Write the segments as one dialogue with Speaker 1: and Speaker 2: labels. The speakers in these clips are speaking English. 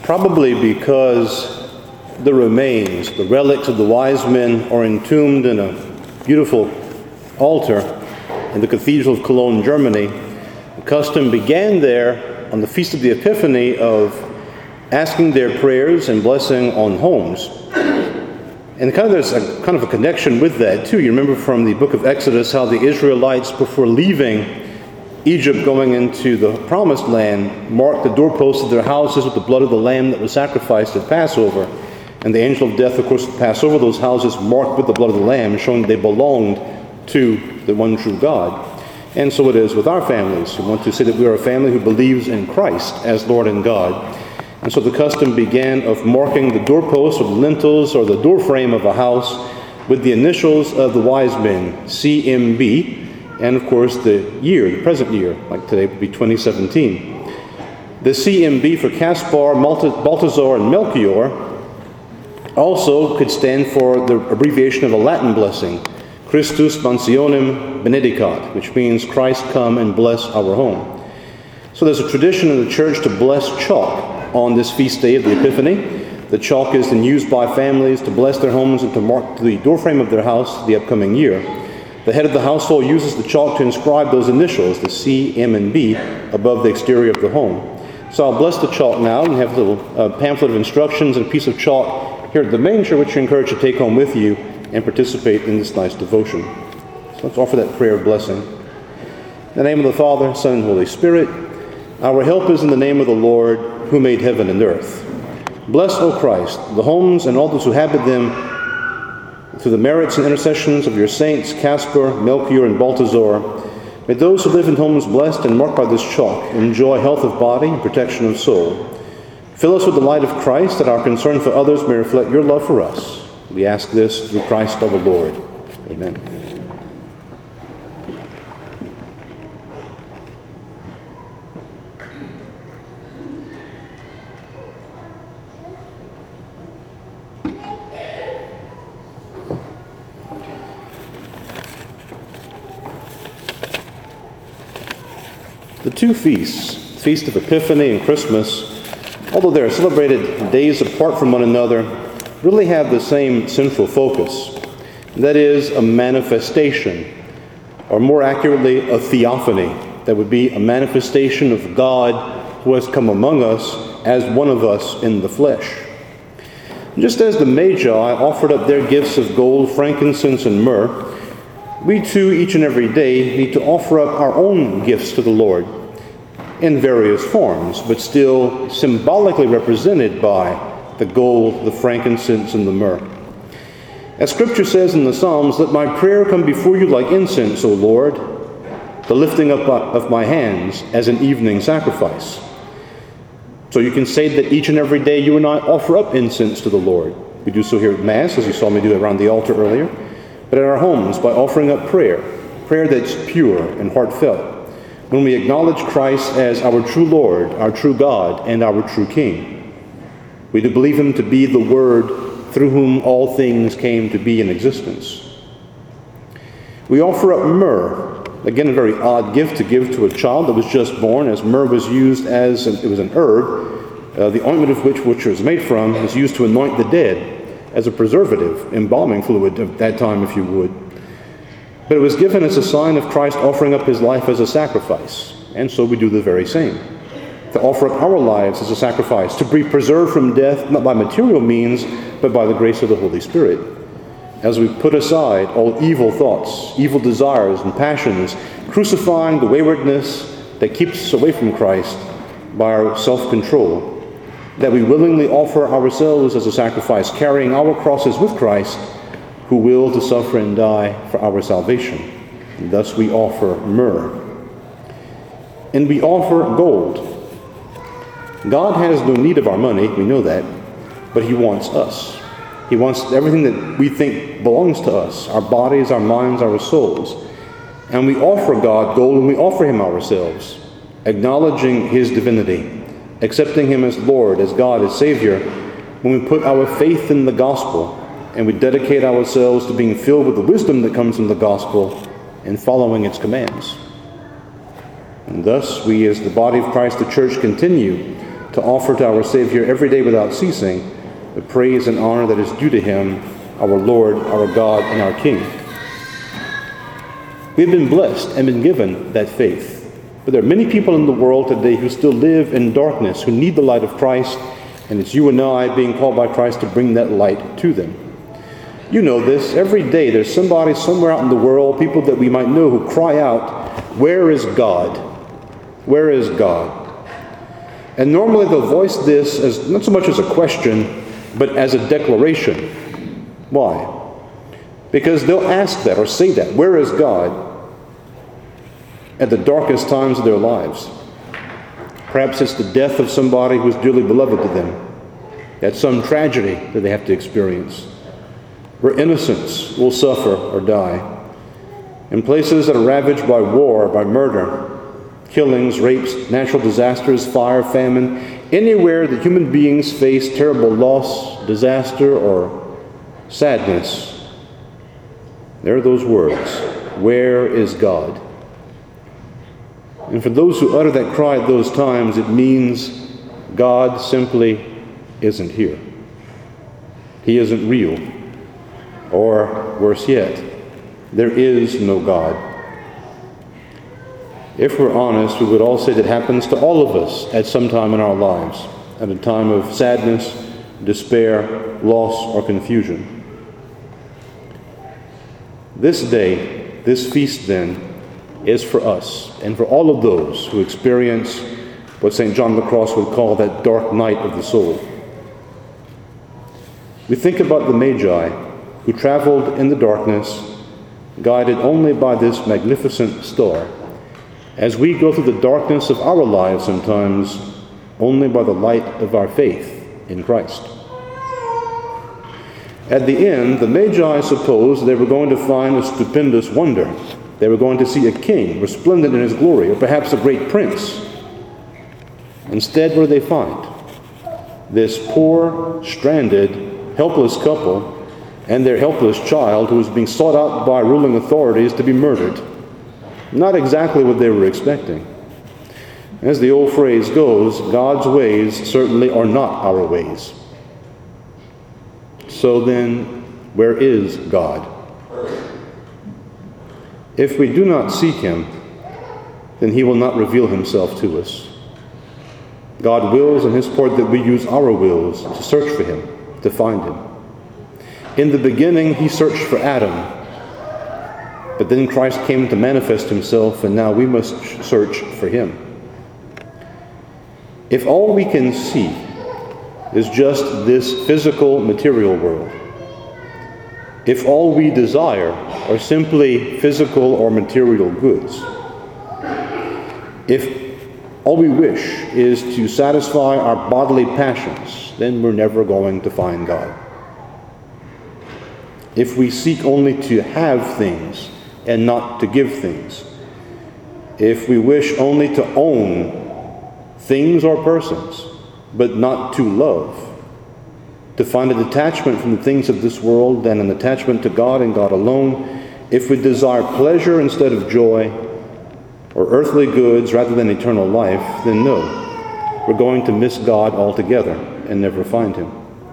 Speaker 1: Probably because the remains, the relics of the wise men are entombed in a beautiful altar in the Cathedral of Cologne, Germany. The custom began there on the Feast of the Epiphany of asking their prayers and blessing on homes. And there's a kind of a connection with that too. You remember from the book of Exodus how the Israelites, before leaving Egypt going into the promised land, marked the doorposts of their houses with the blood of the lamb that was sacrificed at Passover. And the angel of death, of course, would pass over those houses marked with the blood of the lamb, showing they belonged to the one true God. And so it is with our families. We want to say that we are a family who believes in Christ as Lord and God. And so the custom began of marking the doorposts or the lintels or the doorframe of a house with the initials of the wise men, CMB, and of course the year, the present year, like today would be 2017. The CMB for Caspar, Balthazar, and Melchior also could stand for the abbreviation of a Latin blessing, Christus Mansionem Benedicat, which means Christ come and bless our home. So there's a tradition in the church to bless chalk on this feast day of the Epiphany. The chalk is then used by families to bless their homes and to mark the doorframe of their house the upcoming year. The head of the household uses the chalk to inscribe those initials, the C, M, and B, above the exterior of the home. So I'll bless the chalk now. We have a little pamphlet of instructions and a piece of chalk here at the manger, which you encourage to take home with you and participate in this nice devotion. So let's offer that prayer of blessing. In the name of the Father, Son, and Holy Spirit, our help is in the name of the Lord, who made heaven and earth. Bless, O Christ, the homes and all those who habit them, through the merits and intercessions of your saints, Caspar, Melchior, and Balthazar. May those who live in homes blessed and marked by this chalk enjoy health of body and protection of soul. Fill us with the light of Christ, that our concern for others may reflect your love for us. We ask this through Christ our Lord. Amen. The two feasts, Feast of Epiphany and Christmas, although they are celebrated days apart from one another, really have the same central focus. That is a manifestation, or more accurately, a theophany. That would be a manifestation of God who has come among us as one of us in the flesh. Just as the Magi offered up their gifts of gold, frankincense, and myrrh, we too, each and every day, need to offer up our own gifts to the Lord in various forms, but still symbolically represented by the gold, the frankincense, and the myrrh. As Scripture says in the Psalms, let my prayer come before you like incense, O Lord, the lifting up of my hands as an evening sacrifice. So you can say that each and every day you and I offer up incense to the Lord. We do so here at Mass, as you saw me do around the altar earlier, but in our homes by offering up prayer that's pure and heartfelt, when we acknowledge Christ as our true Lord, our true God, and our true King. We do believe him to be the Word through whom all things came to be in existence. We offer up myrrh, again a very odd gift to give to a child that was just born, as myrrh was used as it was an herb, the ointment of which it was made from was used to anoint the dead, as a preservative, embalming fluid at that time, if you would. But it was given as a sign of Christ offering up his life as a sacrifice, and so we do the very same. To offer up our lives as a sacrifice, to be preserved from death, not by material means, but by the grace of the Holy Spirit. As we put aside all evil thoughts, evil desires, and passions, crucifying the waywardness that keeps us away from Christ by our self-control, that we willingly offer ourselves as a sacrifice, carrying our crosses with Christ, who willed to suffer and die for our salvation. And thus we offer myrrh. And we offer gold. God has no need of our money, we know that, but he wants us. He wants everything that we think belongs to us, our bodies, our minds, our souls. And we offer God gold, and we offer him ourselves, acknowledging his divinity, accepting him as Lord, as God, as Savior, when we put our faith in the gospel and we dedicate ourselves to being filled with the wisdom that comes from the gospel and following its commands. And thus we, as the body of Christ, the church, continue to offer to our Savior every day without ceasing the praise and honor that is due to him, our Lord, our God, and our King. We've been blessed and been given that faith. But there are many people in the world today who still live in darkness, who need the light of Christ, and it's you and I being called by Christ to bring that light to them. You know this. Every day there's somebody somewhere out in the world, people that we might know, who cry out, "Where is God? Where is God?" And normally they'll voice this as not so much as a question, but as a declaration. Why? Because they'll ask that or say that, "Where is God?" at the darkest times of their lives. Perhaps it's the death of somebody who's dearly beloved to them, at some tragedy that they have to experience, where innocents will suffer or die, in places that are ravaged by war, by murder, killings, rapes, natural disasters, fire, famine, anywhere that human beings face terrible loss, disaster, or sadness. There are those words, "Where is God?" And for those who utter that cry at those times, it means God simply isn't here. He isn't real. Or, worse yet, there is no God. If we're honest, we would all say that happens to all of us at some time in our lives, at a time of sadness, despair, loss, or confusion. This day, this feast then, is for us and for all of those who experience what St. John of the Cross would call that dark night of the soul. We think about the Magi who traveled in the darkness, guided only by this magnificent star, as we go through the darkness of our lives sometimes only by the light of our faith in Christ. At the end, the Magi supposed they were going to find a stupendous wonder. They were going to see a king resplendent in his glory, or perhaps a great prince. Instead, what do they find? This poor, stranded, helpless couple and their helpless child who was being sought out by ruling authorities to be murdered. Not exactly what they were expecting. As the old phrase goes, God's ways certainly are not our ways. So then, where is God? If we do not seek him, then he will not reveal himself to us. God wills on his part that we use our wills to search for him, to find him. In the beginning, he searched for Adam, but then Christ came to manifest himself, and now we must search for him. If all we can see is just this physical, material world, if all we desire are simply physical or material goods, if all we wish is to satisfy our bodily passions, then we're never going to find God. If we seek only to have things and not to give things, if we wish only to own things or persons, but not to love, to find a detachment from the things of this world and an attachment to God and God alone, if we desire pleasure instead of joy, or earthly goods rather than eternal life, then no, we're going to miss God altogether and never find him.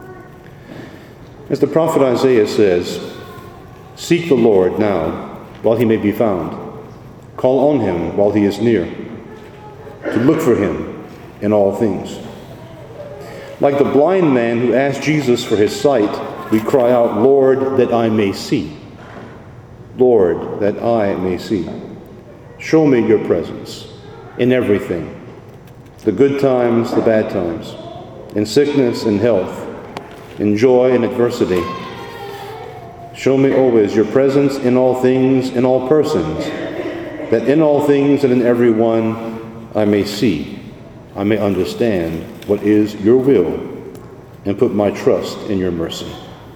Speaker 1: As the prophet Isaiah says, "Seek the Lord now while he may be found. Call on him while he is near, to look for him in all things." Like the blind man who asked Jesus for his sight, we cry out, "Lord, that I may see. Lord, that I may see. Show me your presence in everything, the good times, the bad times, in sickness and health, in joy and adversity. Show me always your presence in all things, in all persons, that in all things and in every one I may see, I may understand what is your will, and put my trust in your mercy."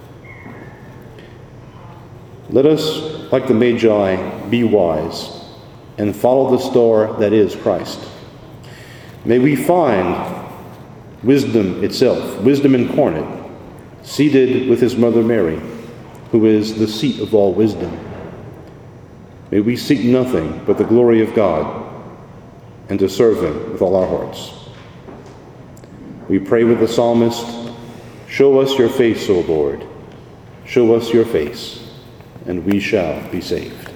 Speaker 1: Let us, like the Magi, be wise and follow the star that is Christ. May we find wisdom itself, wisdom incarnate, seated with his mother Mary, who is the seat of all wisdom. May we seek nothing but the glory of God and to serve him with all our hearts. we pray with the psalmist, "Show us your face, O Lord. Show us your face, and we shall be saved."